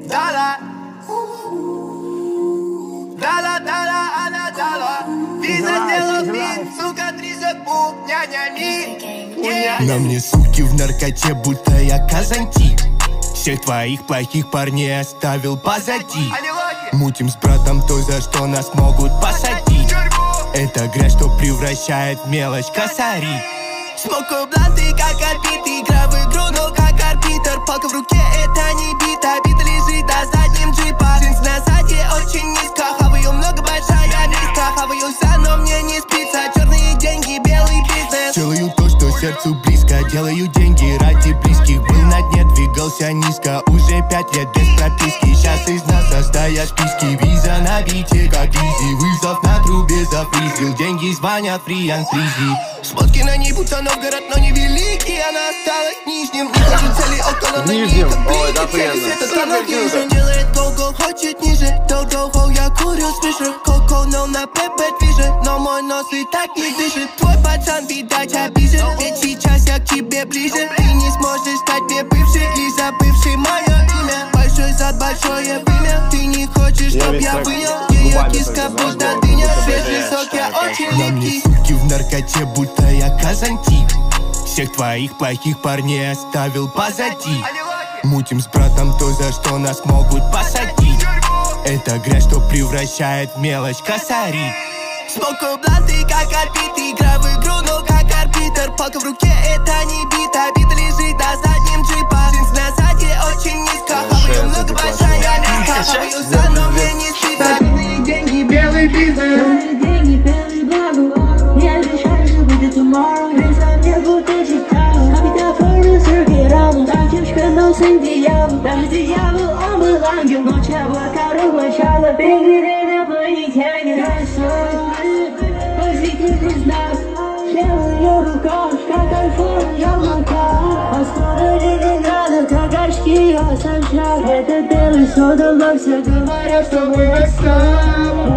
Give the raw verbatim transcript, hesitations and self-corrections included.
дала. Дала, дала, она дала. Виза сделала бит, сука, три секунд, нянями. На мне суки в наркоте, будто я Казантип. Всех твоих плохих парней оставил позади. Мутим с братом то, за что нас могут посадить. Это грязь, что превращает в мелочь косари. Смокаю бланты, как орбит. Игра в игру, но как арбитр. Палка в руке, это не бита. Бита лежит на заднем джипа. Джинс на саде очень низко. Хаваю много, большая миска. Хаваюся, но мне не спится. Черные деньги, белый бизнес. Делаю то, что сердцу близко. Делаю деньги ради близких. Был на дне, двигался низко. Уже пять лет без прописки. Сейчас из нас состоят списки. Виза на бите, как изи. Вызов на трубе зафризил. Деньги звонят, фриан фризи. Смотки на ней, будто Новгород, но не великий. Она осталась нижним. Не хочу цели около ноги. Ой, да приятно. Он делает go-go, хочет ниже. До-до-го, я курю свише. Коко, но на ПП движет. Но мой нос и так не дышит. Твой пацан, видать, обижен. Ведь сейчас я к тебе ближе. Ты не сможешь стать мне бывшей и забывший мое имя. Большой зад, большое вымя. Ты не хочешь, чтоб я вынял. Ее киска, будто дыня. Свежий сок, я очень липкий. Суки в наркоте, будто я Казантип. Всех твоих плохих парней оставил позади. Мутим с братом то, за что нас могут посадить. Это грязь, что превращает в мелочь косари. Смокаю бланты, как орбит. Игра в игру, но как арбитр. Палка в руке, это не бита. Бита лежит на заднем джипа. Джинс на сзади очень низко. Хаваю много, большая миска. Хаваюся, но мне не спится. Деньги, белый бизнес. Деньги, белый благо. Я обещаю, что будет tomorrow. Весь мне будто читаю. А меня форус рокировал. Так девочка, но сын дьявол. Даже дьявол, он был ангел. Ночь облака разлучала. Бегали на планетяне. Позитивный знак. Шел ее рука, как айфон, яблока. А скоро Ленинграда, как очки, я сам шаг. Это белый содолок, все говорят, что мы восстали.